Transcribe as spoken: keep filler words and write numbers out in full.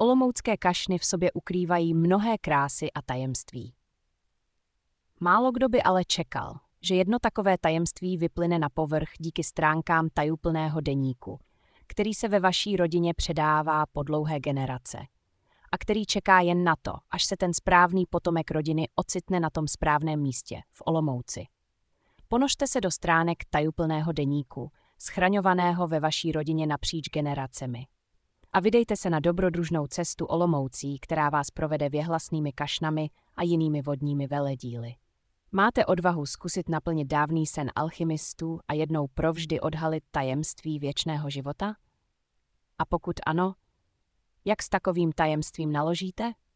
Olomoucké kašny v sobě ukrývají mnohé krásy a tajemství. Málo kdo by ale čekal, že jedno takové tajemství vyplyne na povrch díky stránkám tajuplného deníku, který se ve vaší rodině předává po dlouhé generace a který čeká jen na to, až se ten správný potomek rodiny ocitne na tom správném místě, v Olomouci. Ponožte se do stránek tajuplného deníku, schraňovaného ve vaší rodině napříč generacemi. A vydejte se na dobrodružnou cestu Olomoucí, která vás provede věhlasnými kašnami a jinými vodními veledíly. Máte odvahu zkusit naplnit dávný sen alchymistů a jednou provždy odhalit tajemství věčného života? A pokud ano, jak s takovým tajemstvím naložíte?